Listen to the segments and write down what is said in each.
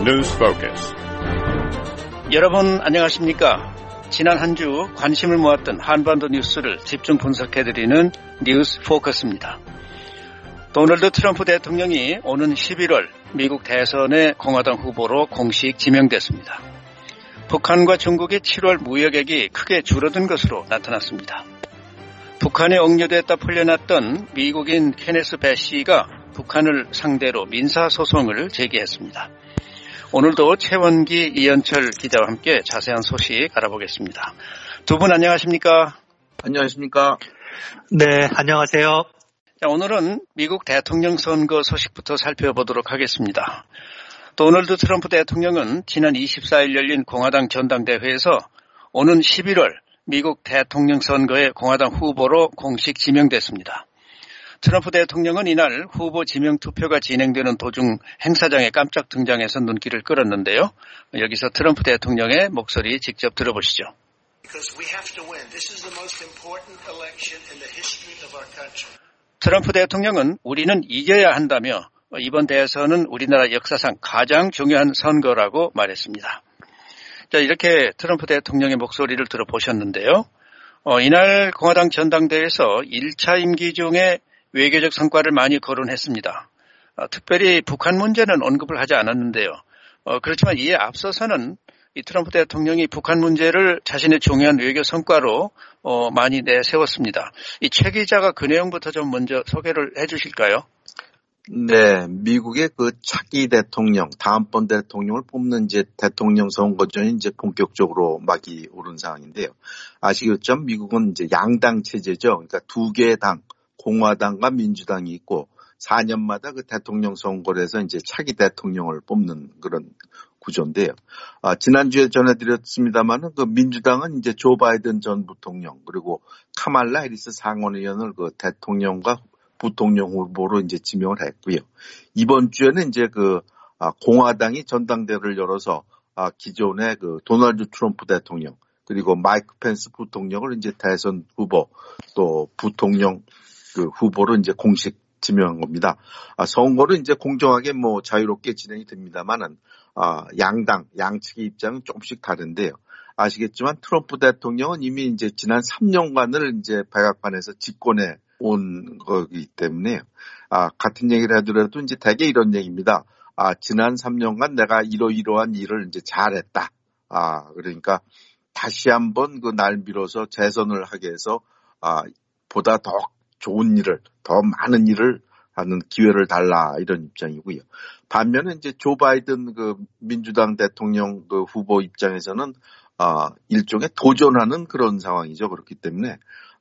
News Focus. 여러분 안녕하십니까? 지난 한 주 관심을 모았던 한반도 뉴스를 집중 분석해드리는 뉴스 포커스입니다. 도널드 트럼프 대통령이 오는 11월 미국 대선의 공화당 후보로 공식 지명됐습니다. 북한과 중국의 7월 무역액이 크게 줄어든 것으로 나타났습니다. 북한에 억류됐다 풀려났던 미국인 케네스 배시가 북한을 상대로 민사소송을 제기했습니다. 오늘도 최원기, 이현철 기자와 함께 자세한 소식 알아보겠습니다. 두 분 안녕하십니까? 안녕하십니까? 네, 안녕하세요. 자, 오늘은 미국 대통령 선거 소식부터 살펴보도록 하겠습니다. 도널드 트럼프 대통령은 지난 24일 열린 공화당 전당대회에서 오는 11월 미국 대통령 선거의 공화당 후보로 공식 지명됐습니다. 트럼프 대통령은 이날 후보 지명 투표가 진행되는 도중 행사장에 깜짝 등장해서 눈길을 끌었는데요. 여기서 트럼프 대통령의 목소리 직접 들어보시죠. 트럼프 대통령은 우리는 이겨야 한다며 이번 대선은 우리나라 역사상 가장 중요한 선거라고 말했습니다. 자, 이렇게 트럼프 대통령의 목소리를 들어보셨는데요. 이날 공화당 전당대회에서 1차 임기 중에 외교적 성과를 많이 거론했습니다. 특별히 북한 문제는 언급을 하지 않았는데요. 그렇지만 이에 앞서서는 이 트럼프 대통령이 북한 문제를 자신의 중요한 외교 성과로 많이 내세웠습니다. 이 최 기자가 그 내용부터 좀 먼저 소개를 해 주실까요? 네, 미국의 그 차기 대통령, 다음번 대통령을 뽑는 이제 대통령 선거전이 이제 본격적으로 막이 오른 상황인데요. 아시겠지만 미국은 이제 양당 체제죠. 그러니까 두 개의 당, 공화당과 민주당이 있고 4년마다 그 대통령 선거를 해서 이제 차기 대통령을 뽑는 그런 구조인데요. 지난주에 전해드렸습니다만은 그 민주당은 이제 조 바이든 전 부통령 그리고 카말라 해리스 상원의원을 그 대통령과 부통령 후보로 이제 지명을 했고요. 이번 주에는 이제 그 공화당이 전당대회를 열어서 기존의 그 도널드 트럼프 대통령 그리고 마이크 펜스 부통령을 이제 대선 후보 또 부통령 그 후보로 이제 공식 지명한 겁니다. 선거는 이제 공정하게 뭐 자유롭게 진행이 됩니다만은 양당 양측의 입장은 조금씩 다른데요. 아시겠지만 트럼프 대통령은 이미 이제 지난 3년간을 이제 백악관에서 집권해 온 거기 때문에 같은 얘기를 하더라도 이제 대개 이런 얘기입니다. 지난 3년간 내가 이러이러한 일을 이제 잘했다. 그러니까 다시 한번 그 날 빌어서 재선을 하게 해서 보다 더 좋은 일을 더 많은 일을 하는 기회를 달라 이런 입장이고요. 반면에 이제 조 바이든 그 민주당 대통령 그 후보 입장에서는 일종의 도전하는 그런 상황이죠. 그렇기 때문에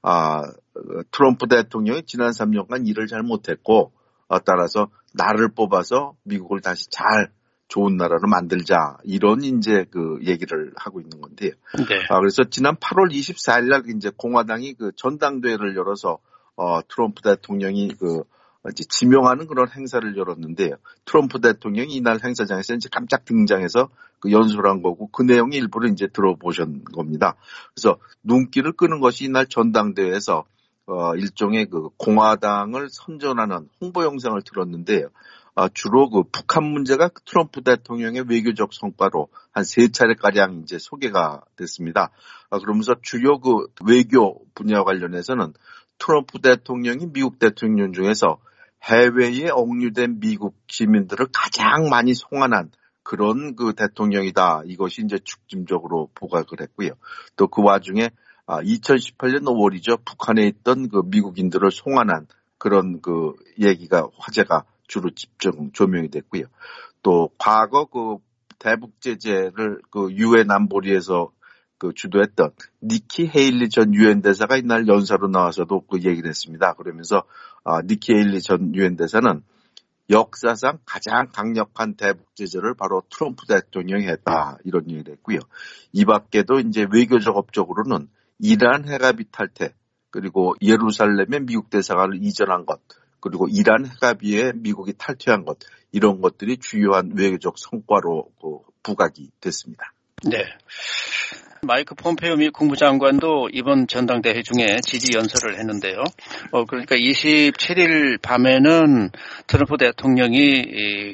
트럼프 대통령이 지난 3년간 일을 잘 못했고 따라서 나를 뽑아서 미국을 다시 잘 좋은 나라로 만들자 이런 이제 그 얘기를 하고 있는 건데요. 네. 그래서 지난 8월 24일 날 이제 공화당이 그 전당대회를 열어서 트럼프 대통령이 그 이제 지명하는 그런 행사를 열었는데요. 트럼프 대통령이 이날 행사장에서 이제 깜짝 등장해서 그 연설한 거고 그 내용이 일부러 이제 들어보신 겁니다. 그래서 눈길을 끄는 것이 이날 전당대회에서 일종의 그 공화당을 선전하는 홍보 영상을 들었는데요. 주로 그 북한 문제가 트럼프 대통령의 외교적 성과로 한 3차례가량 이제 소개가 됐습니다. 그러면서 주요 그 외교 분야와 관련해서는 트럼프 대통령이 미국 대통령 중에서 해외에 억류된 미국 시민들을 가장 많이 송환한 그런 그 대통령이다. 이것이 이제 중심적으로 부각을 했고요. 또 그 와중에 2018년 5월이죠. 북한에 있던 그 미국인들을 송환한 그런 그 얘기가 화제가 주로 집중 조명이 됐고요. 또 과거 그 대북 제재를 그 유엔 안보리에서 그 주도했던 니키 헤일리 전 유엔 대사가 이날 연사로 나와서도 그 얘기를 했습니다. 그러면서 니키 헤일리 전 유엔 대사는 역사상 가장 강력한 대북 제재를 바로 트럼프 대통령이 했다 이런 얘기를 했고요. 이 밖에도 이제 외교적 업적으로는 이란 핵합의 탈퇴 그리고 예루살렘에 미국 대사관을 이전한 것 그리고 이란 핵합의에 미국이 탈퇴한 것 이런 것들이 주요한 외교적 성과로 부각이 됐습니다. 네. 마이크 폼페이오 미 국무장관도 이번 전당대회 중에 지지 연설을 했는데요. 그러니까 27일 밤에는 트럼프 대통령이 이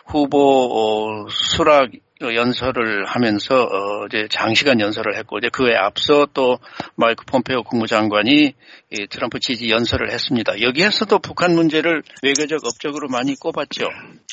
후보 수락 연설을 하면서 이제 장시간 연설을 했고, 이제 그에 앞서 또 마이크 폼페이오 국무장관이 이 트럼프 지지 연설을 했습니다. 여기에서도 북한 문제를 외교적 업적으로 많이 꼽았죠.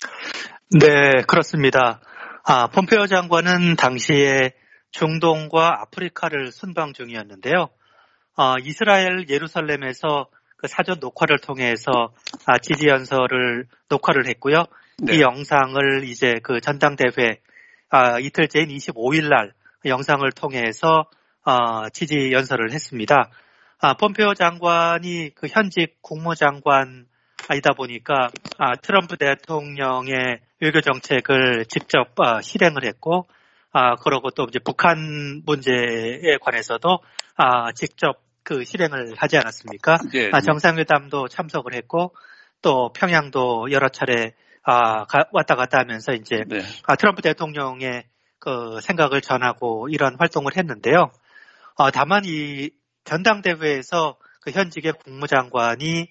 네, 그렇습니다. 폼페이오 장관은 당시에 중동과 아프리카를 순방 중이었는데요. 이스라엘 예루살렘에서 그 사전 녹화를 통해서 지지 연설을 녹화를 했고요. 네. 이 영상을 이제 그 전당대회 이틀째인 25일 날 영상을 통해서 지지 연설을 했습니다. 폼페이오 장관이 그 현직 국무장관이다 보니까 트럼프 대통령의 외교 정책을 직접 실행을 했고, 그러고 또 이제 북한 문제에 관해서도 직접 그 실행을 하지 않았습니까? 네. 정상회담도 참석을 했고, 또 평양도 여러 차례 왔다 갔다 하면서 이제 네. 트럼프 대통령의 그 생각을 전하고 이런 활동을 했는데요. 다만 이 전당대회에서 그 현직의 국무장관이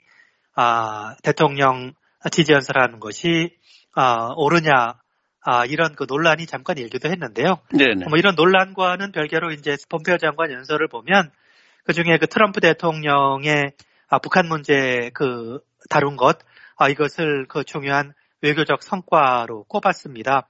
대통령 지지 연설하는 것이 옳으냐 이런 그 논란이 잠깐 일기도 했는데요. 네네. 뭐 이런 논란과는 별개로 이제 폼페이오 장관 연설을 보면 그 중에 그 트럼프 대통령의 북한 문제 그 다룬 것 이것을 그 중요한 외교적 성과로 꼽았습니다.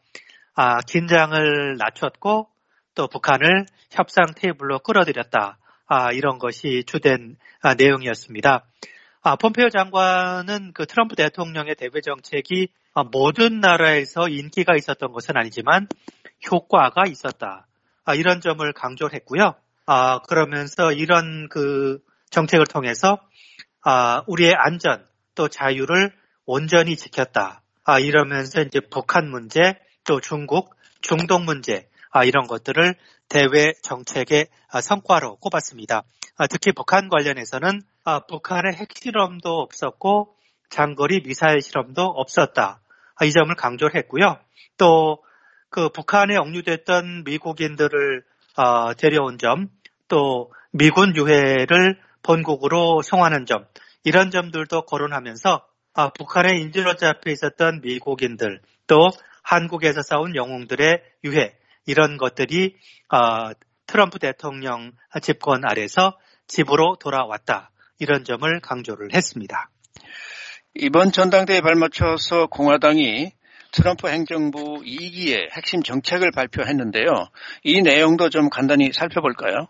긴장을 낮췄고 또 북한을 협상 테이블로 끌어들였다. 이런 것이 주된 내용이었습니다. 폼페이오 장관은 그 트럼프 대통령의 대외 정책이 모든 나라에서 인기가 있었던 것은 아니지만 효과가 있었다. 이런 점을 강조를 했고요. 그러면서 이런 그 정책을 통해서 우리의 안전 또 자유를 온전히 지켰다. 이러면서 이제 북한 문제 또 중국, 중동 문제 이런 것들을 대외 정책의 성과로 꼽았습니다. 특히 북한 관련해서는 북한의 핵실험도 없었고 장거리 미사일 실험도 없었다. 이 점을 강조를 했고요. 또 그 북한에 억류됐던 미국인들을 데려온 점, 또 미군 유해를 본국으로 송환한 점, 이런 점들도 거론하면서 북한에 인질로 잡혀 있었던 미국인들, 또 한국에서 싸운 영웅들의 유해, 이런 것들이 트럼프 대통령 집권 아래서 집으로 돌아왔다. 이런 점을 강조를 했습니다. 이번 전당대회에 발맞춰서 공화당이 트럼프 행정부 2기의 핵심 정책을 발표했는데요. 이 내용도 좀 간단히 살펴볼까요?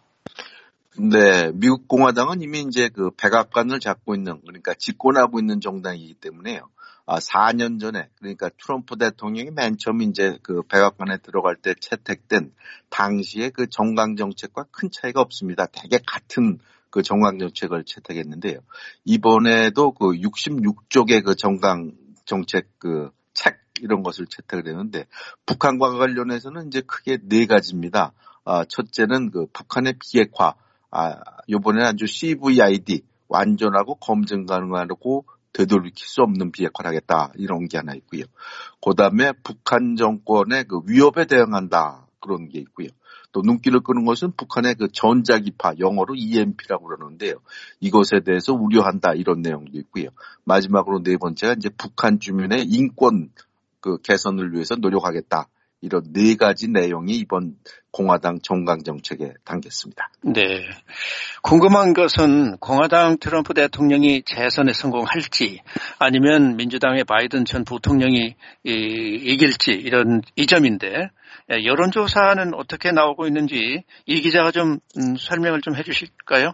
네, 미국 공화당은 이미 이제 그 백악관을 잡고 있는, 그러니까 집권하고 있는 정당이기 때문에요. 4년 전에, 그러니까 트럼프 대통령이 맨 처음 이제 그 백악관에 들어갈 때 채택된 당시의 그 정강 정책과 큰 차이가 없습니다. 대개 같은 그 정강 정책을 채택했는데요. 이번에도 그 66쪽의 그 정강 정책 그 책 이런 것을 채택을 했는데 북한과 관련해서는 이제 크게 네 가지입니다. 첫째는 그 북한의 비핵화. 요번에는 아주 CVID, 완전하고 검증 가능하고 되돌이킬 수 없는 비핵화를 하겠다. 이런 게 하나 있고요. 그 다음에 북한 정권의 그 위협에 대응한다. 그런 게 있고요. 또 눈길을 끄는 것은 북한의 그 전자기파, 영어로 EMP라고 그러는데요. 이것에 대해서 우려한다. 이런 내용도 있고요. 마지막으로 네 번째가 이제 북한 주민의 인권 그 개선을 위해서 노력하겠다. 이런 네 가지 내용이 이번 공화당 정강 정책에 담겼습니다. 네. 궁금한 것은 공화당 트럼프 대통령이 재선에 성공할지 아니면 민주당의 바이든 전 부통령이 이길지 이 점인데 여론조사는 어떻게 나오고 있는지 이 기자가 좀 설명을 좀 해주실까요?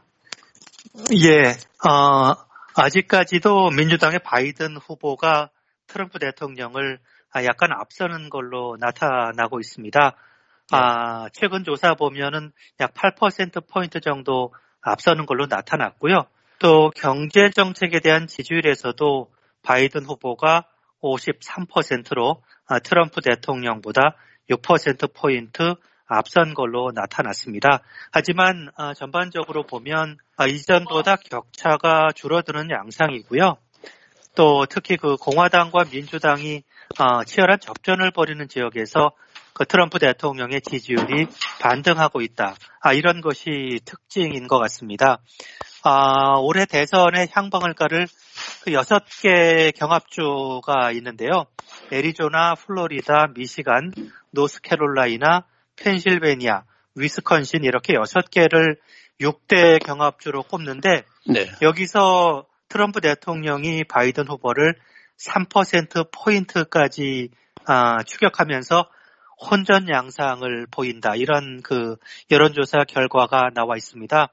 예. 아직까지도 민주당의 바이든 후보가 트럼프 대통령을 약간 앞서는 걸로 나타나고 있습니다. 최근 조사 보면은 약 8%포인트 정도 앞서는 걸로 나타났고요. 또 경제 정책에 대한 지지율에서도 바이든 후보가 53%로 트럼프 대통령보다 6%포인트 앞선 걸로 나타났습니다. 하지만 전반적으로 보면 이전보다 격차가 줄어드는 양상이고요. 또 특히 그 공화당과 민주당이 치열한 접전을 벌이는 지역에서 그 트럼프 대통령의 지지율이 반등하고 있다. 이런 것이 특징인 것 같습니다. 올해 대선의 향방을 가를 그 6개 경합주가 있는데요. 애리조나, 플로리다, 미시간, 노스캐롤라이나, 펜실베니아, 위스콘신 이렇게 6개를 6대 경합주로 꼽는데 네. 여기서 트럼프 대통령이 바이든 후보를 3%포인트까지 추격하면서 혼전 양상을 보인다. 이런 그 여론조사 결과가 나와 있습니다.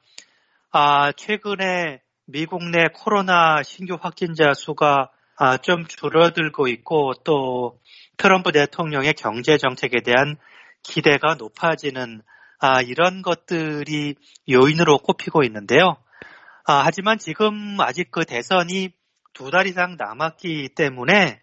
최근에 미국 내 코로나 신규 확진자 수가 좀 줄어들고 있고 또 트럼프 대통령의 경제 정책에 대한 기대가 높아지는 이런 것들이 요인으로 꼽히고 있는데요. 하지만 지금 아직 그 대선이 2달 이상 남았기 때문에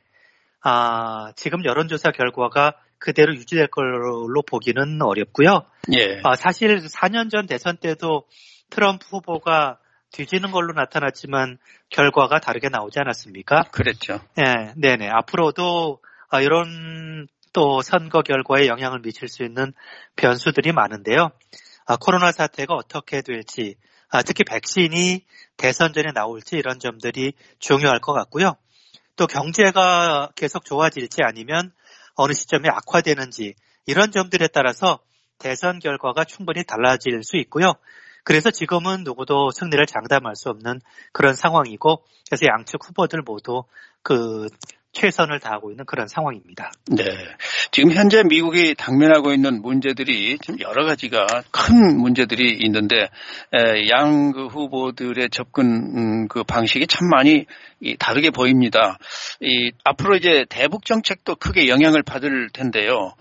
지금 여론조사 결과가 그대로 유지될 걸로 보기는 어렵고요. 예. 사실 4년 전 대선 때도 트럼프 후보가 뒤지는 걸로 나타났지만 결과가 다르게 나오지 않았습니까? 그랬죠. 네, 네네. 앞으로도 이런 또 선거 결과에 영향을 미칠 수 있는 변수들이 많은데요. 코로나 사태가 어떻게 될지, 특히 백신이 대선 전에 나올지 이런 점들이 중요할 것 같고요. 또 경제가 계속 좋아질지 아니면 어느 시점에 악화되는지 이런 점들에 따라서 대선 결과가 충분히 달라질 수 있고요. 그래서 지금은 누구도 승리를 장담할 수 없는 그런 상황이고 그래서 양측 후보들 모두 그 최선을 다하고 있는 그런 상황입니다. 네. 지금 현재 미국이 당면하고 있는 문제들이 좀 여러 가지가 큰 문제들이 있는데, 양 그 후보들의 접근 그 방식이 참 많이 다르게 보입니다. 앞으로 이제 대북 정책도 크게 영향을 받을 텐데요.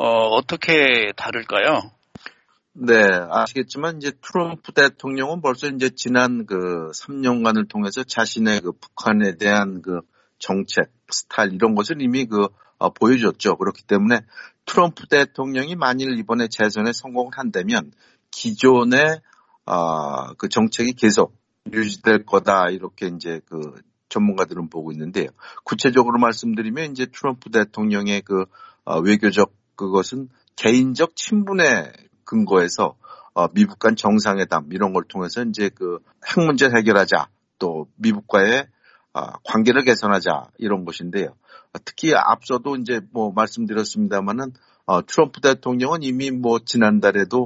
어떻게 다를까요? 네, 아시겠지만 이제 트럼프 대통령은 벌써 이제 지난 그 3년간을 통해서 자신의 그 북한에 대한 그 정책, 스타일 이런 것을 이미 보여줬죠. 그렇기 때문에 트럼프 대통령이 만일 이번에 재선에 성공을 한다면 기존의 그 정책이 계속 유지될 거다 이렇게 이제 그 전문가들은 보고 있는데요. 구체적으로 말씀드리면 이제 트럼프 대통령의 그 외교적 그것은 개인적 친분에 근거해서 미국 간 정상회담 이런 걸 통해서 이제 그 핵 문제를 해결하자 또 미국과의 관계를 개선하자 이런 것인데요. 특히 앞서도 이제 뭐 말씀드렸습니다만은 트럼프 대통령은 이미 뭐 지난달에도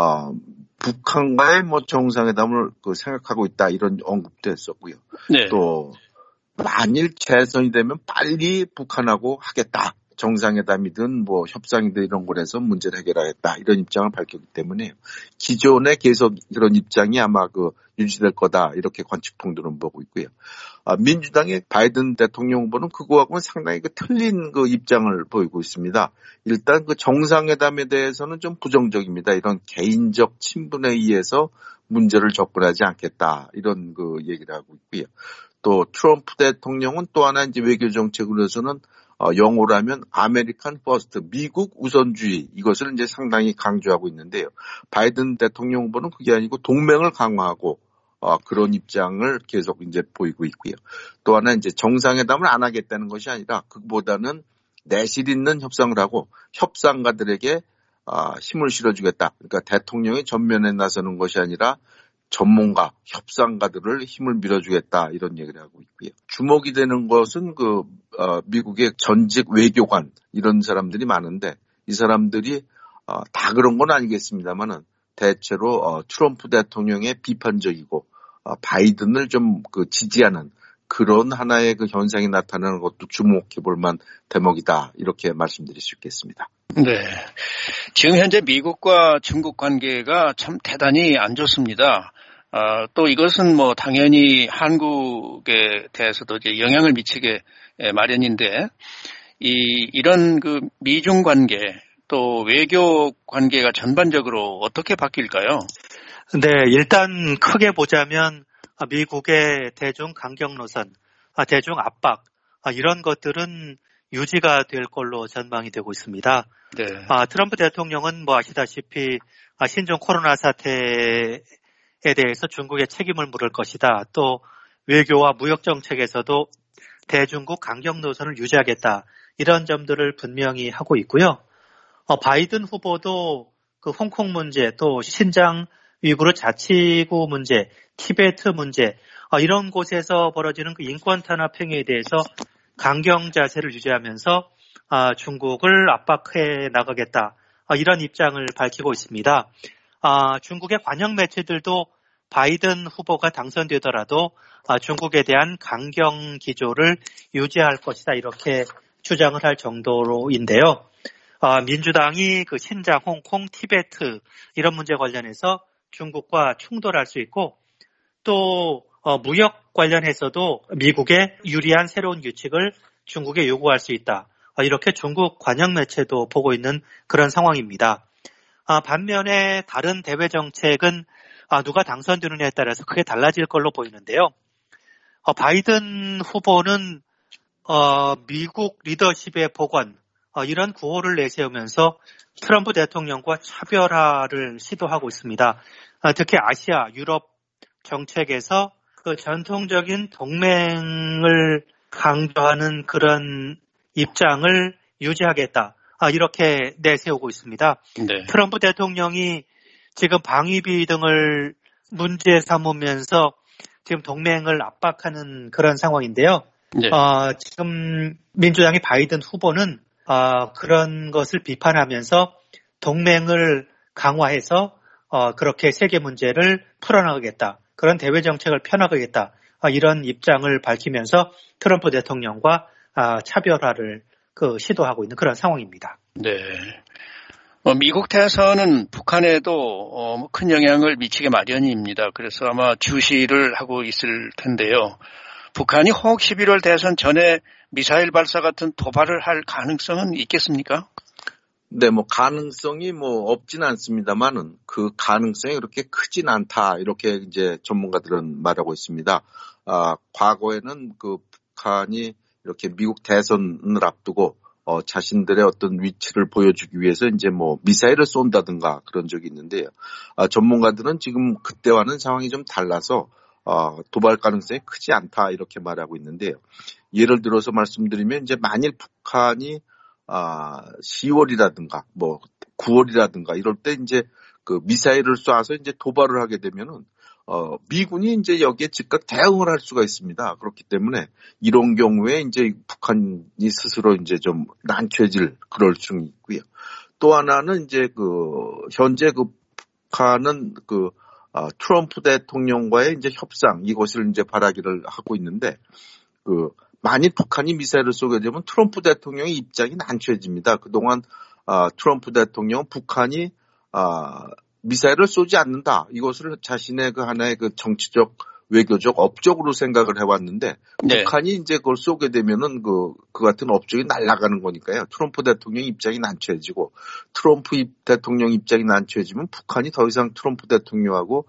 북한과의 뭐 정상회담을 생각하고 있다 이런 언급도 했었고요. 네. 또 만일 재선이 되면 빨리 북한하고 하겠다. 정상회담이든 뭐 협상이든 이런 곳에서 문제를 해결하겠다 이런 입장을 밝혔기 때문에 기존에 계속 이런 입장이 아마 유지될 거다 이렇게 관측통들은 보고 있고요. 민주당의 바이든 대통령 후보는 그거하고는 상당히 틀린 입장을 보이고 있습니다. 일단 정상회담에 대해서는 좀 부정적입니다. 이런 개인적 친분에 의해서 문제를 접근하지 않겠다 이런 얘기를 하고 있고요. 또 트럼프 대통령은 또 하나 이제 외교 정책으로서는 영어로 하면 아메리칸 퍼스트, 미국 우선주의 이것을 이제 상당히 강조하고 있는데요. 바이든 대통령 후보는 그게 아니고 동맹을 강화하고 그런 입장을 계속 이제 보이고 있고요. 또 하나 이제 정상회담을 안 하겠다는 것이 아니라 그보다는 내실 있는 협상을 하고 협상가들에게 힘을 실어주겠다. 그러니까 대통령이 전면에 나서는 것이 아니라 전문가, 협상가들을 힘을 밀어주겠다 이런 얘기를 하고 있고요. 주목이 되는 것은 미국의 전직 외교관 이런 사람들이 많은데 이 사람들이 다 그런 건 아니겠습니다만은 대체로 트럼프 대통령의 비판적이고 바이든을 좀 지지하는 그런 하나의 현상이 나타나는 것도 주목해 볼 만한 대목이다 이렇게 말씀드릴 수 있겠습니다. 네. 지금 현재 미국과 중국 관계가 참 대단히 안 좋습니다. 또 이것은 뭐 당연히 한국에 대해서도 이제 영향을 미치게 마련인데 이런 미중 관계 또 외교 관계가 전반적으로 어떻게 바뀔까요? 네, 일단 크게 보자면 미국의 대중 강경 노선, 대중 압박 이런 것들은 유지가 될 걸로 전망이 되고 있습니다. 네. 트럼프 대통령은 뭐 아시다시피 신종 코로나 사태에 대해서 중국에 책임을 물을 것이다. 또 외교와 무역 정책에서도 대중국 강경 노선을 유지하겠다. 이런 점들을 분명히 하고 있고요. 바이든 후보도 그 홍콩 문제, 또 신장 위구르 자치구 문제, 티베트 문제, 이런 곳에서 벌어지는 그 인권 탄압 행위에 대해서 강경 자세를 유지하면서 중국을 압박해 나가겠다. 이런 입장을 밝히고 있습니다. 중국의 관영 매체들도 바이든 후보가 당선되더라도 중국에 대한 강경 기조를 유지할 것이다. 이렇게 주장을 할 정도로인데요. 민주당이 그 신장, 홍콩, 티베트 이런 문제 관련해서 중국과 충돌할 수 있고 또 무역 관련해서도 미국에 유리한 새로운 규칙을 중국에 요구할 수 있다. 이렇게 중국 관영 매체도 보고 있는 그런 상황입니다. 반면에 다른 대외 정책은 누가 당선되느냐에 따라서 크게 달라질 걸로 보이는데요. 바이든 후보는 미국 리더십의 복원 이런 구호를 내세우면서 트럼프 대통령과 차별화를 시도하고 있습니다. 특히 아시아, 유럽 정책에서 그 전통적인 동맹을 강조하는 그런 입장을 유지하겠다. 이렇게 내세우고 있습니다. 네. 트럼프 대통령이 지금 방위비 등을 문제 삼으면서 지금 동맹을 압박하는 그런 상황인데요. 네. 지금 민주당의 바이든 후보는 그런 것을 비판하면서 동맹을 강화해서 그렇게 세계 문제를 풀어나가겠다. 그런 대외 정책을 펴나가겠다. 이런 입장을 밝히면서 트럼프 대통령과 차별화를 시도하고 있는 그런 상황입니다. 네. 미국 대선은 북한에도 큰 영향을 미치게 마련입니다. 그래서 아마 주시를 하고 있을 텐데요. 북한이 혹 11월 대선 전에 미사일 발사 같은 도발을 할 가능성은 있겠습니까? 네, 가능성이 없진 않습니다만은 그 가능성이 그렇게 크진 않다. 이렇게 이제 전문가들은 말하고 있습니다. 과거에는 그 북한이 이렇게 미국 대선을 앞두고 자신들의 어떤 위치를 보여주기 위해서 이제 미사일을 쏜다든가 그런 적이 있는데요. 전문가들은 지금 그때와는 상황이 좀 달라서 도발 가능성이 크지 않다 이렇게 말하고 있는데요. 예를 들어서 말씀드리면 이제 만일 북한이 10월이라든가 9월이라든가 이럴 때 이제 그 미사일을 쏴서 이제 도발을 하게 되면은 미군이 이제 여기에 즉각 대응을 할 수가 있습니다. 그렇기 때문에 이런 경우에 이제 북한이 스스로 이제 좀 난처해질 그럴 수 있고요. 또 하나는 이제 현재 북한은 트럼프 대통령과의 이제 협상 이것을 이제 바라기를 하고 있는데 만일 북한이 미사일을 쏘게 되면 트럼프 대통령의 입장이 난처해집니다. 그동안 트럼프 대통령은 북한이 미사일을 쏘지 않는다. 이것을 자신의 하나의 정치적 외교적 업적으로 생각을 해왔는데 네. 북한이 이제 그걸 쏘게 되면은 그 같은 업적이 날아가는 거니까요. 트럼프 대통령 입장이 난처해지고 트럼프 대통령 입장이 난처해지면 북한이 더 이상 트럼프 대통령하고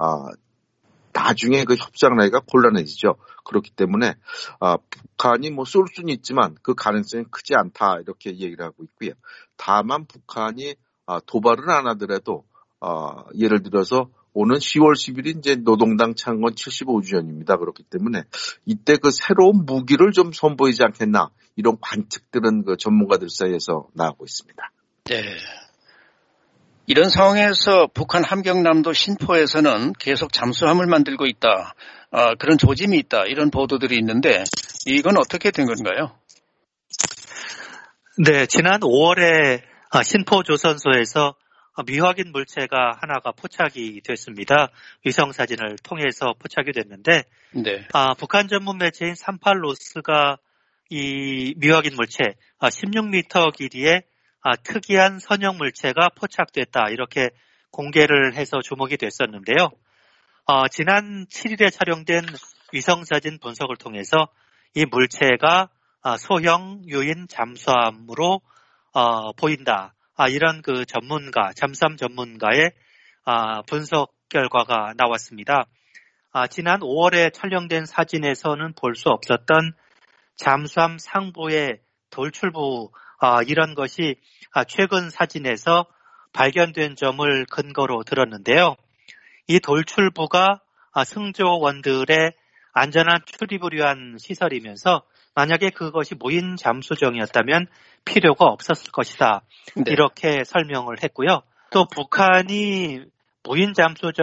나중에 협상을 하기가 곤란해지죠. 그렇기 때문에 북한이 쏠 수는 있지만 그 가능성이 크지 않다 이렇게 얘기를 하고 있고요. 다만 북한이 도발을 안 하더라도 예를 들어서 오는 10월 10일이 이제 노동당 창건 75주년입니다. 그렇기 때문에 이때 새로운 무기를 좀 선보이지 않겠나 이런 관측들은 전문가들 사이에서 나오고 있습니다. 네. 이런 상황에서 북한 함경남도 신포에서는 계속 잠수함을 만들고 있다. 그런 조짐이 있다. 이런 보도들이 있는데 이건 어떻게 된 건가요? 네, 지난 5월에 신포 조선소에서 미확인 물체가 하나가 포착이 됐습니다. 위성사진을 통해서 포착이 됐는데 네. 북한 전문 매체인 38로스가 이 미확인 물체 16m 길이의 특이한 선형 물체가 포착됐다 이렇게 공개를 해서 주목이 됐었는데요. 지난 7일에 촬영된 위성사진 분석을 통해서 이 물체가 소형 유인 잠수함으로 보인다. 이런 잠수함 전문가의 분석 결과가 나왔습니다. 지난 5월에 촬영된 사진에서는 볼 수 없었던 잠수함 상부의 돌출부 이런 것이 최근 사진에서 발견된 점을 근거로 들었는데요. 이 돌출부가 승조원들의 안전한 출입을 위한 시설이면서 만약에 그것이 무인 잠수정이었다면 필요가 없었을 것이다. 네. 이렇게 설명을 했고요. 또 북한이 무인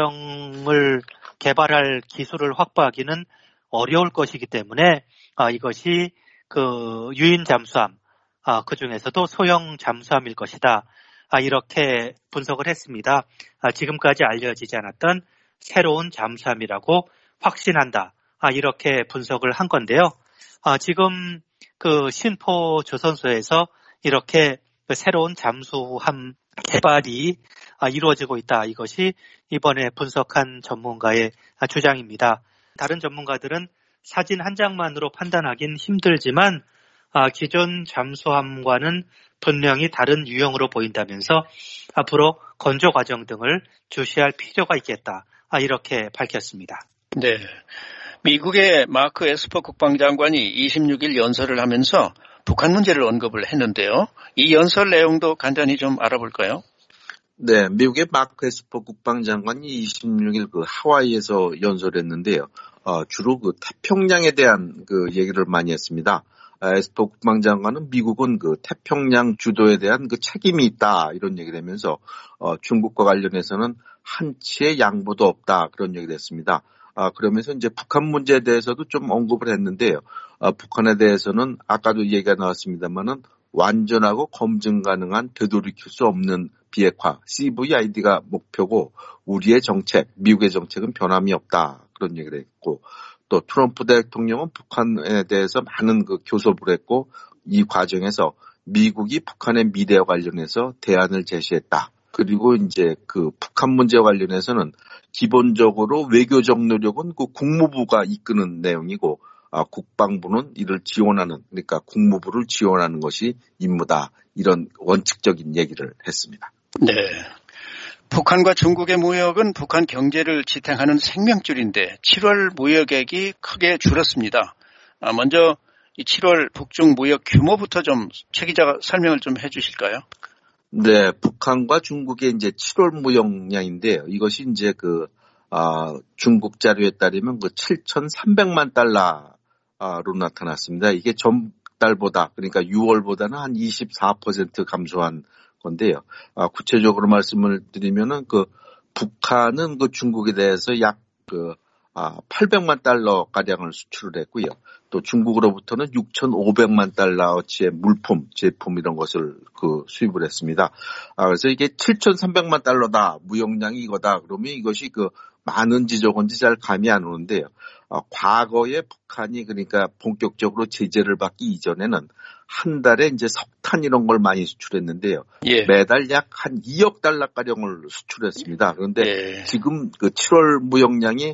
잠수정을 개발할 기술을 확보하기는 어려울 것이기 때문에 이것이 그 유인 잠수함, 그 중에서도 소형 잠수함일 것이다. 이렇게 분석을 했습니다. 지금까지 알려지지 않았던 새로운 잠수함이라고 확신한다. 이렇게 분석을 한 건데요. 지금 그 신포 조선소에서 이렇게 그 새로운 잠수함 개발이 이루어지고 있다. 이것이 이번에 분석한 전문가의 주장입니다. 다른 전문가들은 사진 한 장만으로 판단하긴 힘들지만 기존 잠수함과는 분명히 다른 유형으로 보인다면서 앞으로 건조 과정 등을 주시할 필요가 있겠다. 이렇게 밝혔습니다. 네. 미국의 마크 에스퍼 국방장관이 26일 연설을 하면서 북한 문제를 언급을 했는데요. 이 연설 내용도 간단히 좀 알아볼까요? 네, 미국의 마크 에스퍼 국방장관이 26일 그 하와이에서 연설했는데요. 주로 그 태평양에 대한 그 얘기를 많이 했습니다. 에스퍼 국방장관은 미국은 그 태평양 주도에 대한 그 책임이 있다 이런 얘기를 하면서 중국과 관련해서는 한치의 양보도 없다 그런 얘기를 했습니다. 그러면서 이제 북한 문제에 대해서도 좀 언급을 했는데요. 북한에 대해서는 아까도 얘기가 나왔습니다만은 완전하고 검증 가능한 되돌이킬 수 없는 비핵화, CVID가 목표고 우리의 정책, 미국의 정책은 변함이 없다 그런 얘기를 했고 또 트럼프 대통령은 북한에 대해서 많은 그 교섭을 했고 이 과정에서 미국이 북한의 미래와 관련해서 대안을 제시했다. 그리고 이제 그 북한 문제와 관련해서는 기본적으로 외교적 노력은 그 국무부가 이끄는 내용이고 국방부는 이를 지원하는 그러니까 국무부를 지원하는 것이 임무다. 이런 원칙적인 얘기를 했습니다. 네. 북한과 중국의 무역은 북한 경제를 지탱하는 생명줄인데 7월 무역액이 크게 줄었습니다. 먼저 이 7월 북중 무역 규모부터 좀 최 기자가 설명을 좀 해주실까요? 네, 북한과 중국의 이제 7월 무역량인데요. 이것이 이제 중국 자료에 따르면 7,300만 달러로 나타났습니다. 이게 전달보다 그러니까 6월보다는 한 24% 감소한 건데요. 구체적으로 말씀을 드리면은 북한은 중국에 대해서 약 800만 달러 가량을 수출을 했고요. 또 중국으로부터는 6,500만 달러어치의 물품, 제품 이런 것을 수입을 했습니다. 그래서 이게 7,300만 달러다, 무역량이 이거다. 그러면 이것이 많은지 적은지 잘 감이 안 오는데요. 과거에 북한이 그러니까 본격적으로 제재를 받기 이전에는 한 달에 이제 석탄 이런 걸 많이 수출했는데요. 예. 매달 약 한 2억 달러가량을 수출했습니다. 그런데 지금 7월 무역량이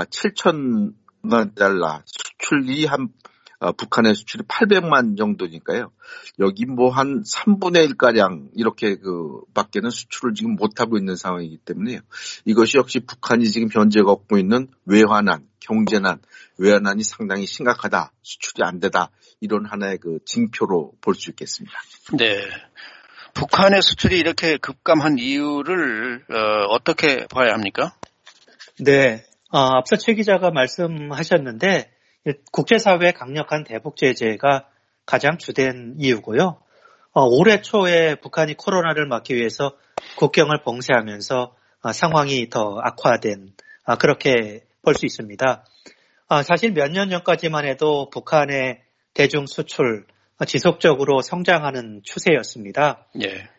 7천만 달러, 수출이 북한의 수출이 800만 정도니까요. 여기 한 3분의 1가량 이렇게 밖에는 수출을 지금 못하고 있는 상황이기 때문에요. 이것이 역시 북한이 지금 현재 겪고 있는 외환난, 경제난, 외환난이 상당히 심각하다, 수출이 안 되다, 이런 하나의 징표로 볼 수 있겠습니다. 네. 북한의 수출이 이렇게 급감한 이유를 어떻게 봐야 합니까? 네. 앞서 최 기자가 말씀하셨는데 국제사회의 강력한 대북 제재가 가장 주된 이유고요. 올해 초에 북한이 코로나를 막기 위해서 국경을 봉쇄하면서 상황이 더 악화된 그렇게 볼 수 있습니다. 사실 몇 년 전까지만 해도 북한의 대중 수출 지속적으로 성장하는 추세였습니다. 예.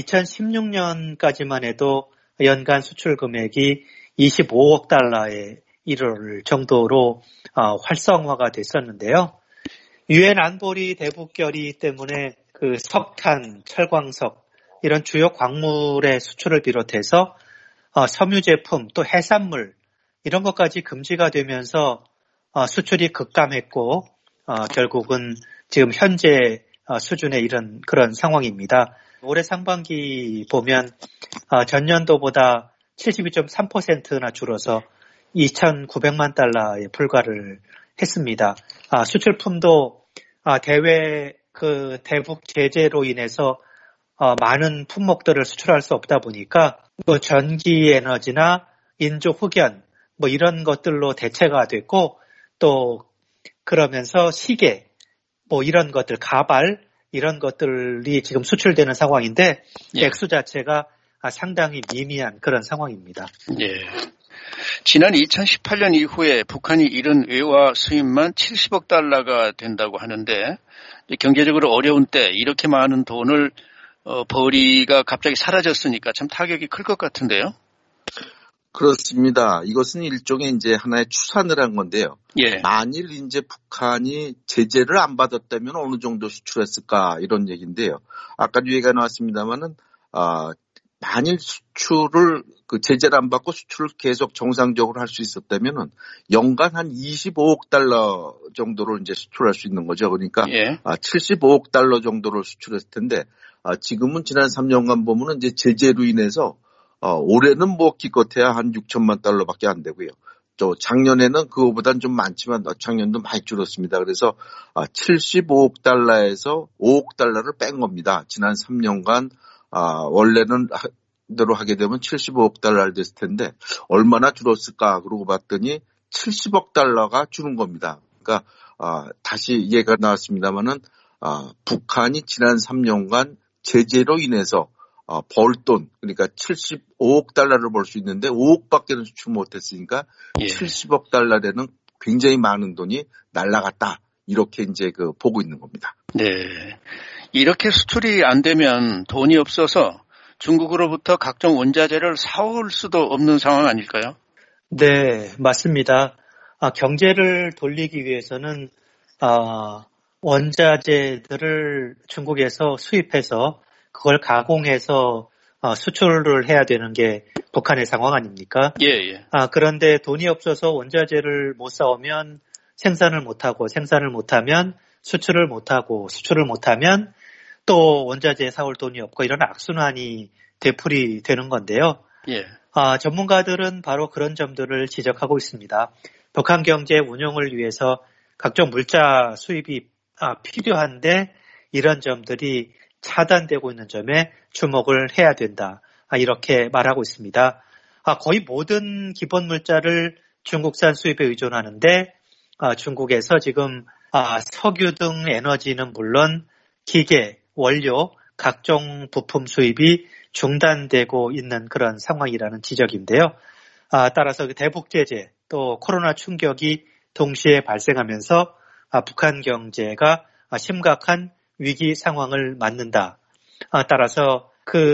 2016년까지만 해도 연간 수출 금액이 25억 달러에 이를 정도로 활성화가 됐었는데요. 유엔 안보리 대북 결의 때문에 석탄, 철광석 이런 주요 광물의 수출을 비롯해서 섬유 제품 또 해산물 이런 것까지 금지가 되면서 수출이 급감했고 결국은 지금 현재 수준에 이른 그런 상황입니다. 올해 상반기 보면 전년도보다 72.3%나 줄어서 2,900만 달러에 불과를 했습니다. 수출품도 대외 대북 제재로 인해서 많은 품목들을 수출할 수 없다 보니까 전기 에너지나 인조 흑연 이런 것들로 대체가 됐고 또 그러면서 시계, 뭐 이런 것들, 가발 이런 것들이 지금 수출되는 상황인데 예. 액수 자체가 상당히 미미한 그런 상황입니다. 예. 지난 2018년 이후에 북한이 잃은 외화 수입만 70억 달러가 된다고 하는데 경제적으로 어려운 때 이렇게 많은 돈을 벌이가 갑자기 사라졌으니까 참 타격이 클 것 같은데요. 그렇습니다. 이것은 일종의 이제 하나의 추산을 한 건데요. 예. 만일 이제 북한이 제재를 안 받았다면 어느 정도 수출했을까 이런 얘기인데요. 아까도 얘기가 나왔습니다만은 만일 수출을 제재를 안 받고 수출을 계속 정상적으로 할 수 있었다면은 연간 한 25억 달러 정도를 이제 수출할 수 있는 거죠. 그러니까 예. 75억 달러 정도를 수출했을 텐데 지금은 지난 3년간 보면은 이제 제재로 인해서 올해는 뭐 기껏해야 한 6천만 달러밖에 안 되고요. 또 작년에는 그거보단 좀 많지만 작년도 많이 줄었습니다. 그래서 75억 달러에서 5억 달러를 뺀 겁니다. 지난 3년간 원래는 대로 하게 되면 75억 달러를 됐을 텐데 얼마나 줄었을까 그러고 봤더니 70억 달러가 주는 겁니다. 그러니까 다시 얘기가 나왔습니다마는 북한이 지난 3년간 제재로 인해서 벌 돈, 그러니까 75억 달러를 벌 수 있는데 5억밖에는 수출 못했으니까 예. 70억 달러라는 굉장히 많은 돈이 날아갔다. 이렇게 이제 보고 있는 겁니다. 네. 이렇게 수출이 안 되면 돈이 없어서 중국으로부터 각종 원자재를 사올 수도 없는 상황 아닐까요? 네, 맞습니다. 경제를 돌리기 위해서는 원자재들을 중국에서 수입해서 그걸 가공해서 수출을 해야 되는 게 북한의 상황 아닙니까? 예. 그런데 돈이 없어서 원자재를 못 사오면 생산을 못하고 생산을 못하면 수출을 못하고 수출을 못하면 또 원자재 사올 돈이 없고 이런 악순환이 되풀이 되는 건데요. 예. 전문가들은 바로 그런 점들을 지적하고 있습니다. 북한 경제 운영을 위해서 각종 물자 수입이 필요한데 이런 점들이 차단되고 있는 점에 주목을 해야 된다. 이렇게 말하고 있습니다. 거의 모든 기본 물자를 중국산 수입에 의존하는데 중국에서 지금 석유 등 에너지는 물론 기계, 원료, 각종 부품 수입이 중단되고 있는 그런 상황이라는 지적인데요. 따라서 대북 제재 또 코로나 충격이 동시에 발생하면서 북한 경제가 심각한 위기 상황을 맞는다. 따라서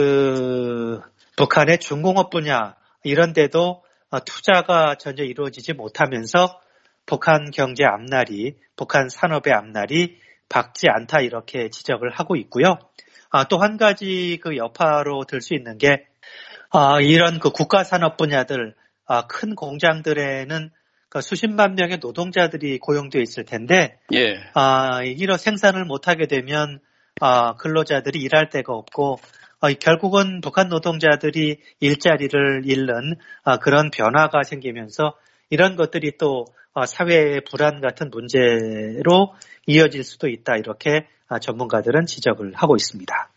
북한의 중공업 분야 이런 데도 투자가 전혀 이루어지지 못하면서 북한 경제 앞날이, 북한 산업의 앞날이 밝지 않다 이렇게 지적을 하고 있고요. 또 한 가지 여파로 들 수 있는 게 이런 국가 산업 분야들 큰 공장들에는 수십만 명의 노동자들이 고용되어 있을 텐데 예. 이런 생산을 못하게 되면 근로자들이 일할 데가 없고 결국은 북한 노동자들이 일자리를 잃는 그런 변화가 생기면서 이런 것들이 또 사회의 불안 같은 문제로 이어질 수도 있다 이렇게 전문가들은 지적을 하고 있습니다.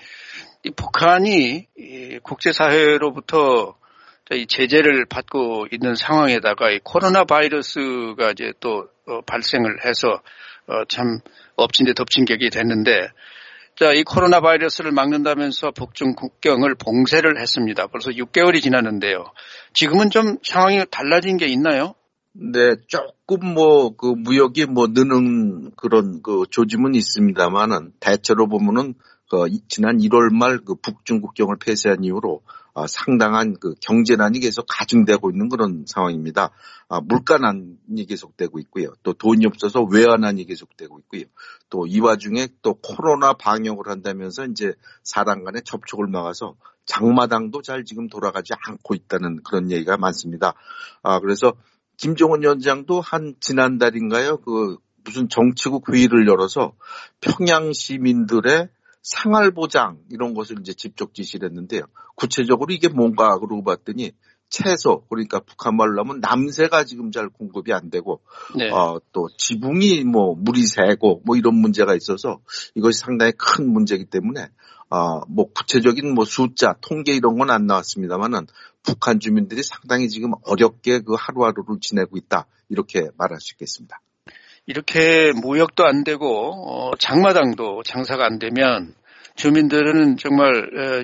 북한이 국제사회로부터 제재를 받고 있는 상황에다가 이 코로나 바이러스가 이제 또 발생을 해서 참 엎친 데 덮친 격이 됐는데 이 코로나 바이러스를 막는다면서 북중 국경을 봉쇄를 했습니다. 벌써 6개월이 지났는데요. 지금은 좀 상황이 달라진 게 있나요? 네, 조금 무역이 느는 그런 조짐은 있습니다만은 대체로 보면은 지난 1월 말 북중 국경을 폐쇄한 이후로 상당한 경제난이 계속 가중되고 있는 그런 상황입니다. 물가난이 계속되고 있고요. 또 돈이 없어서 외환난이 계속되고 있고요. 또 이 와중에 또 코로나 방역을 한다면서 이제 사람 간의 접촉을 막아서 장마당도 잘 지금 돌아가지 않고 있다는 그런 얘기가 많습니다. 그래서 김정은 위원장도 지난달인가요? 무슨 정치국 회의를 열어서 평양 시민들의 생활보장 이런 것을 이제 직접 지시를 했는데요. 구체적으로 이게 뭔가 그러고 봤더니 채소, 그러니까 북한 말로 하면 남새가 지금 잘 공급이 안 되고, 네. 또 지붕이 물이 새고 이런 문제가 있어서 이것이 상당히 큰 문제이기 때문에, 구체적인 숫자, 통계 이런 건 안 나왔습니다만은 북한 주민들이 상당히 지금 어렵게 그 하루하루를 지내고 있다. 이렇게 말할 수 있겠습니다. 이렇게 무역도 안 되고, 장마당도 장사가 안 되면 주민들은 정말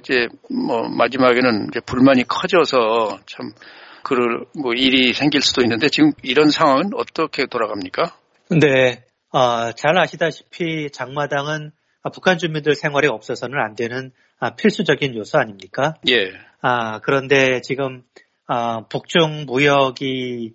마지막에는 이제 불만이 커져서 참 일이 생길 수도 있는데 지금 이런 상황은 어떻게 돌아갑니까? 네, 잘 아시다시피 장마당은 북한 주민들 생활에 없어서는 안 되는 필수적인 요소 아닙니까? 예. 그런데 지금 북중 무역이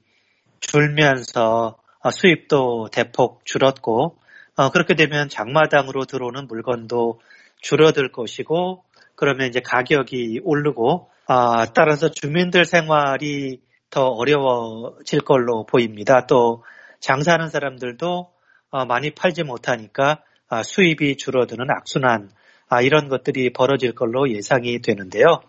줄면서 수입도 대폭 줄었고 그렇게 되면 장마당으로 들어오는 물건도 줄어들 것이고 그러면 이제 가격이 오르고 따라서 주민들 생활이 더 어려워질 걸로 보입니다. 또 장사하는 사람들도 많이 팔지 못하니까 수입이 줄어드는 악순환 이런 것들이 벌어질 걸로 예상이 되는데요.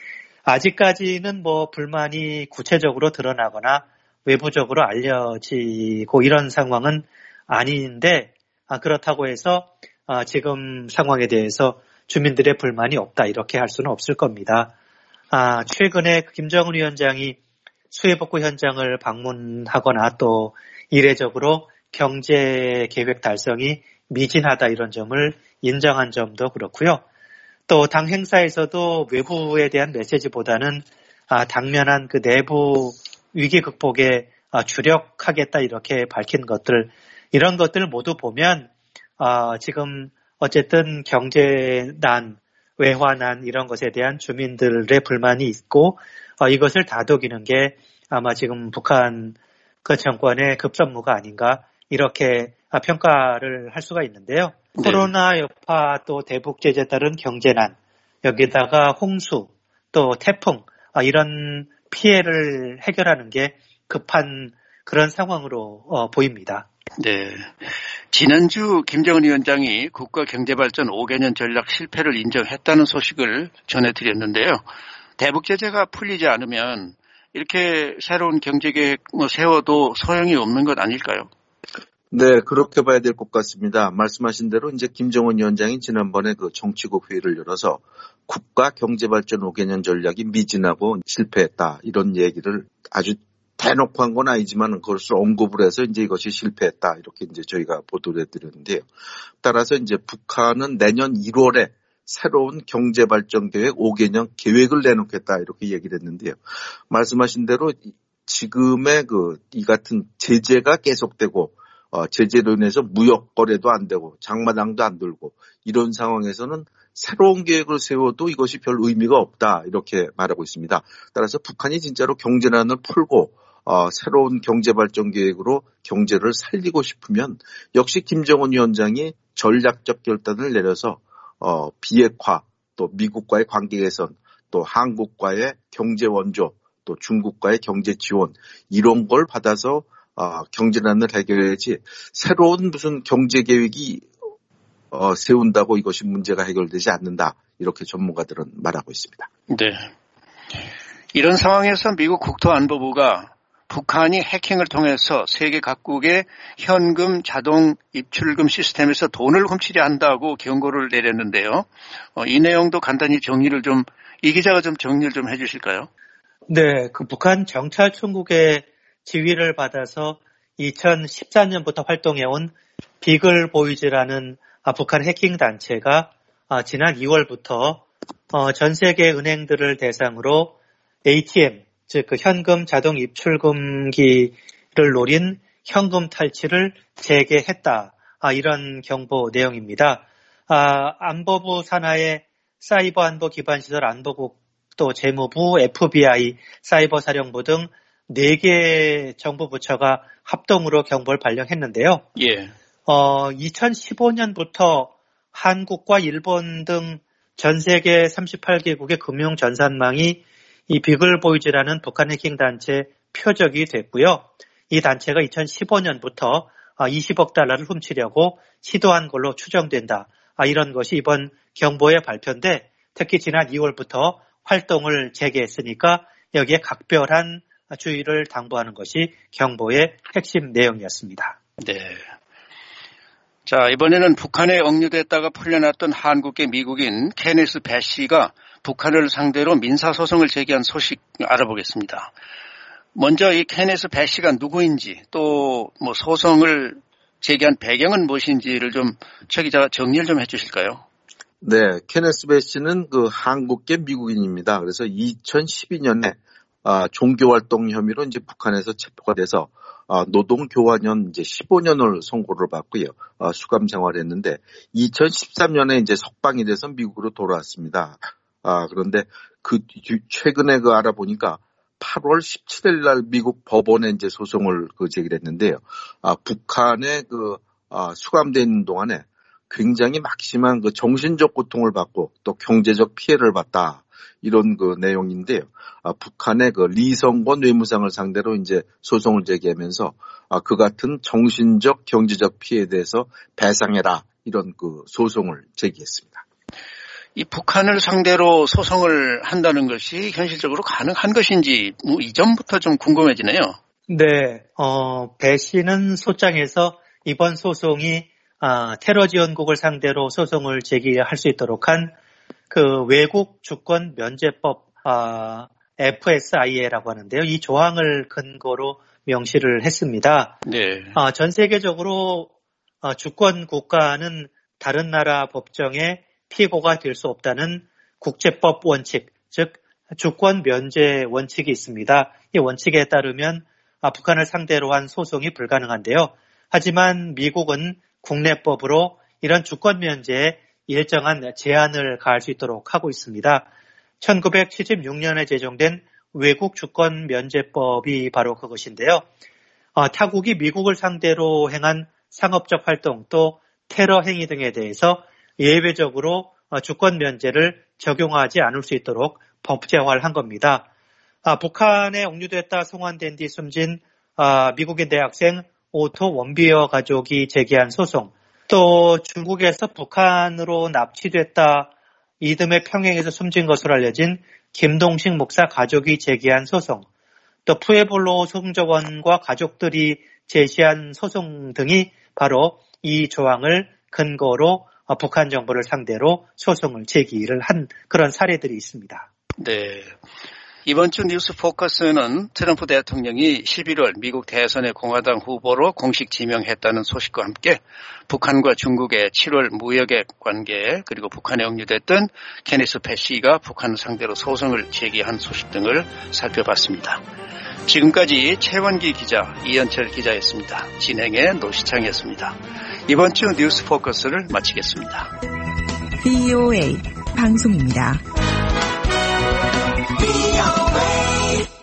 아직까지는 불만이 구체적으로 드러나거나 외부적으로 알려지고 이런 상황은 아닌데 그렇다고 해서 지금 상황에 대해서 주민들의 불만이 없다 이렇게 할 수는 없을 겁니다. 최근에 김정은 위원장이 수해복구 현장을 방문하거나 또 이례적으로 경제 계획 달성이 미진하다 이런 점을 인정한 점도 그렇고요. 또 당 행사에서도 외부에 대한 메시지보다는 당면한 그 내부 위기 극복에 주력하겠다 이렇게 밝힌 것들 이런 것들을 모두 보면 지금 어쨌든 경제난, 외환난 이런 것에 대한 주민들의 불만이 있고 이것을 다독이는 게 아마 지금 북한 그 정권의 급선무가 아닌가 이렇게 평가를 할 수가 있는데요. 네. 코로나 여파 또 대북 제재에 따른 경제난 여기다가 홍수 또 태풍 이런 피해를 해결하는 게 급한 그런 상황으로 보입니다. 네. 지난주 김정은 위원장이 국가경제발전 5개년 전략 실패를 인정했다는 소식을 전해드렸는데요. 대북 제재가 풀리지 않으면 이렇게 새로운 경제계획 세워도 소용이 없는 것 아닐까요? 네, 그렇게 봐야 될 것 같습니다. 말씀하신 대로 이제 김정은 위원장이 지난번에 그 정치국 회의를 열어서 국가 경제발전 5개년 전략이 미진하고 실패했다 이런 얘기를 아주 대놓고 한 건 아니지만 그것을 언급을 해서 이제 이것이 실패했다 이렇게 이제 저희가 보도를 해드렸는데요. 따라서 이제 북한은 내년 1월에 새로운 경제발전 계획 5개년 계획을 내놓겠다 이렇게 얘기를 했는데요. 말씀하신 대로 지금의 이 같은 제재가 계속되고 제재로 인해서 무역 거래도 안 되고 장마당도 안 돌고 이런 상황에서는 새로운 계획을 세워도 이것이 별 의미가 없다 이렇게 말하고 있습니다. 따라서 북한이 진짜로 경제난을 풀고 새로운 경제발전 계획으로 경제를 살리고 싶으면 역시 김정은 위원장이 전략적 결단을 내려서 비핵화 또 미국과의 관계 개선 또 한국과의 경제 원조 또 중국과의 경제 지원 이런 걸 받아서 경제난을 해결해야지 새로운 무슨 경제 계획이 세운다고 이것이 문제가 해결되지 않는다. 이렇게 전문가들은 말하고 있습니다. 네. 이런 상황에서 미국 국토안보부가 북한이 해킹을 통해서 세계 각국의 현금 자동 입출금 시스템에서 돈을 훔치려 한다고 경고를 내렸는데요. 이 내용도 간단히 이 기자가 좀 정리를 좀 해주실까요? 네, 그 북한 정찰총국의 지휘를 받아서 2014년부터 활동해온 비글보이즈라는 북한 해킹 단체가 지난 2월부터 전 세계 은행들을 대상으로 ATM, 즉 그 현금 자동 입출금기를 노린 현금 탈취를 재개했다. 이런 경보 내용입니다. 안보부 산하의 사이버 안보 기반 시설 안보국 또 재무부, FBI, 사이버 사령부 등 4개 정부 부처가 합동으로 경보를 발령했는데요. 예. 2015년부터 한국과 일본 등 전 세계 38개국의 금융 전산망이 이 비글보이즈라는 북한 해킹 단체 표적이 됐고요. 이 단체가 2015년부터 20억 달러를 훔치려고 시도한 걸로 추정된다. 이런 것이 이번 경보의 발표인데 특히 지난 2월부터 활동을 재개했으니까 여기에 각별한 주의를 당부하는 것이 경보의 핵심 내용이었습니다. 네. 자, 이번에는 북한에 억류됐다가 풀려났던 한국계 미국인 케네스 배시가 북한을 상대로 민사소송을 제기한 소식 알아보겠습니다. 먼저 이 케네스 배시가 누구인지 또 뭐 소송을 제기한 배경은 무엇인지를 좀 최 기자가 정리를 좀 해주실까요? 네, 케네스 배시는 그 한국계 미국인입니다. 그래서 2012년에 종교활동 혐의로 이제 북한에서 체포가 돼서 노동교화년 이제 15년을 선고를 받고요. 수감 생활했는데 2013년에 이제 석방이 돼서 미국으로 돌아왔습니다. 그런데 최근에 알아보니까 8월 17일 날 미국 법원에 이제 소송을 제기를 했는데요. 북한에 수감돼 있는 동안에 굉장히 막심한 정신적 고통을 받고 또 경제적 피해를 봤다. 이런 내용인데요. 북한의 리성권 외무상을 상대로 이제 소송을 제기하면서 그 같은 정신적 경제적 피해에 대해서 배상해라. 이런 소송을 제기했습니다. 이 북한을 상대로 소송을 한다는 것이 현실적으로 가능한 것인지 이전부터 좀 궁금해지네요. 네, 배 씨는 소장에서 이번 소송이 테러 지원국을 상대로 소송을 제기할 수 있도록 한 외국 주권 면제법 FSIA라고 하는데요. 이 조항을 근거로 명시를 했습니다. 네. 전 세계적으로 주권 국가는 다른 나라 법정에 피고가 될 수 없다는 국제법 원칙, 즉 주권 면제 원칙이 있습니다. 이 원칙에 따르면 북한을 상대로 한 소송이 불가능한데요. 하지만 미국은 국내법으로 이런 주권 면제에 일정한 제한을 가할 수 있도록 하고 있습니다. 1976년에 제정된 외국 주권 면제법이 바로 그것인데요. 타국이 미국을 상대로 행한 상업적 활동 또 테러 행위 등에 대해서 예외적으로 주권 면제를 적용하지 않을 수 있도록 법제화를 한 겁니다. 북한에 억류됐다 송환된 뒤 숨진 미국인 대학생 오토 원비어 가족이 제기한 소송, 또 중국에서 북한으로 납치됐다 이듬해 평양에서 숨진 것으로 알려진 김동식 목사 가족이 제기한 소송, 또 푸에볼로 송정원과 가족들이 제시한 소송 등이 바로 이 조항을 근거로 북한 정부를 상대로 소송을 제기를 한 그런 사례들이 있습니다. 네. 이번 주 뉴스 포커스는 트럼프 대통령이 11월 미국 대선의 공화당 후보로 공식 지명했다는 소식과 함께 북한과 중국의 7월 무역의 관계 그리고 북한에 억류됐던 케네스 배시가 북한 상대로 소송을 제기한 소식 등을 살펴봤습니다. 지금까지 최원기 기자, 이현철 기자였습니다. 진행의 노시창이었습니다. 이번 주 뉴스 포커스를 마치겠습니다. VOA 방송입니다.